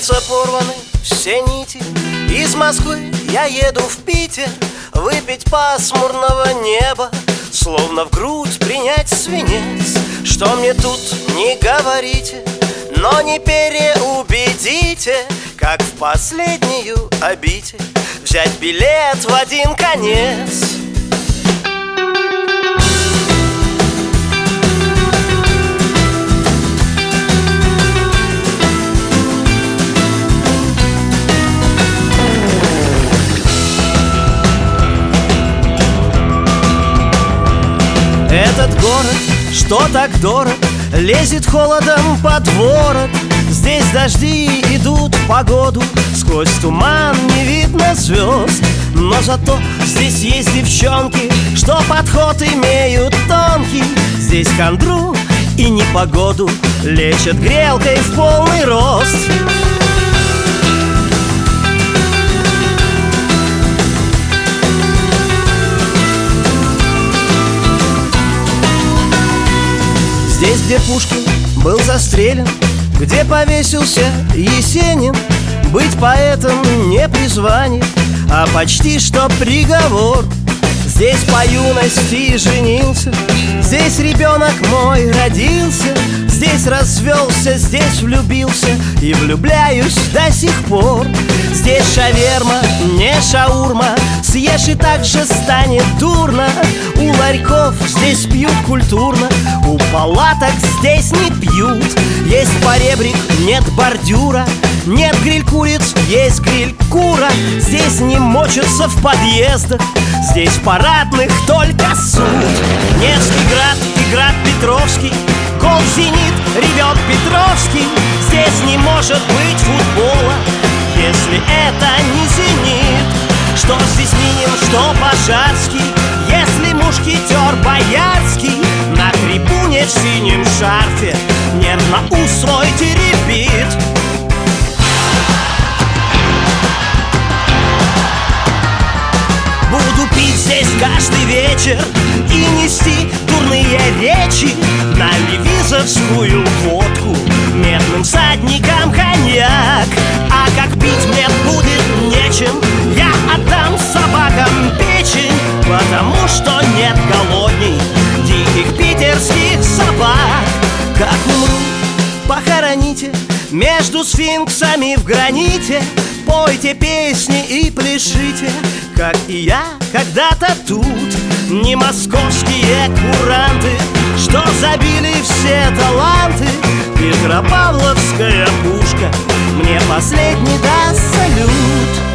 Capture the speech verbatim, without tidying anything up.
сердца порваны все нити. Из Москвы я еду в Питер выпить пасмурного неба, словно в грудь принять свинец. Что мне тут не говорите, но не переубедите, как в последнюю обитель взять билет в один конец. Этот город, что так дорог, лезет холодом под ворот. Здесь дожди идут в погоду, сквозь туман не видно звезд. Но зато здесь есть девчонки, что подход имеют тонкий. Здесь хандру и непогоду лечат грелкой в полный рост. Здесь, где Пушкин был застрелен, где повесился Есенин, быть поэтом не призвание, а почти что приговор. Здесь по юности женился, здесь ребенок мой родился, здесь развелся, здесь влюбился и влюбляюсь до сих пор. Здесь шаверма, не шаурма, съешь и так же станет дурно. У ларьков здесь пьют культурно, у палаток здесь не пьют. Есть поребрик, нет бордюра, нет гриль-куриц, есть гриль-кура. Здесь не мочатся в подъездах, здесь парадных только суд. Невский град и град Петровский, гол «Зенит» ревет Петровский. Здесь не может быть футбола, если это не «Зенит». Что здесь Минин, что Пожарский, если мушкетер Боярский на трибуне в синем шарфе нервно ус свой теребит. Буду пить здесь каждый вечер и нести дурные речи, на левизовскую водку медным всадникам коньяк. А как пить мне будет нечем, я отдам собакам печень, потому что нет голодней диких питерских собак. Как умру, похороните между сфинксами в граните, пойте песни и пляшите, как и я когда-то тут. Не московские куранты, что забили все таланты. Петропавловская пушка мне последний даст салют.